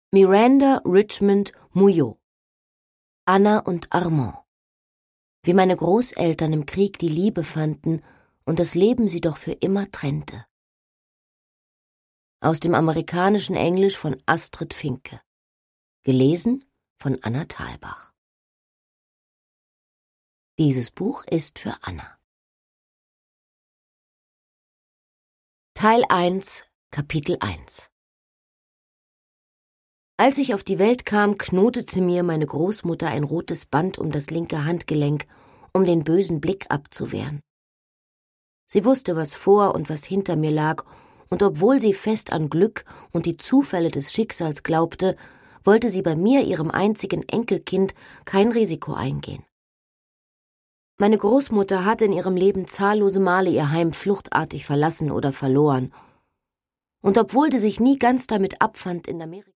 Miranda Richmond Mouillot. Anna und Armand. Wie meine Großeltern im Krieg die Liebe fanden und das Leben sie doch für immer trennte. Aus dem amerikanischen Englisch von Astrid Finke. Gelesen von Anna Thalbach. Dieses Buch ist für Anna. Teil 1, Kapitel 1. Als ich auf die Welt kam, knotete mir meine Großmutter ein rotes Band um das linke Handgelenk, um den bösen Blick abzuwehren. Sie wusste, was vor und was hinter mir lag, und obwohl sie fest an Glück und die Zufälle des Schicksals glaubte, wollte sie bei mir, ihrem einzigen Enkelkind, kein Risiko eingehen. Meine Großmutter hatte in ihrem Leben zahllose Male ihr Heim fluchtartig verlassen oder verloren. Und obwohl sie sich nie ganz damit abfand, in Amerika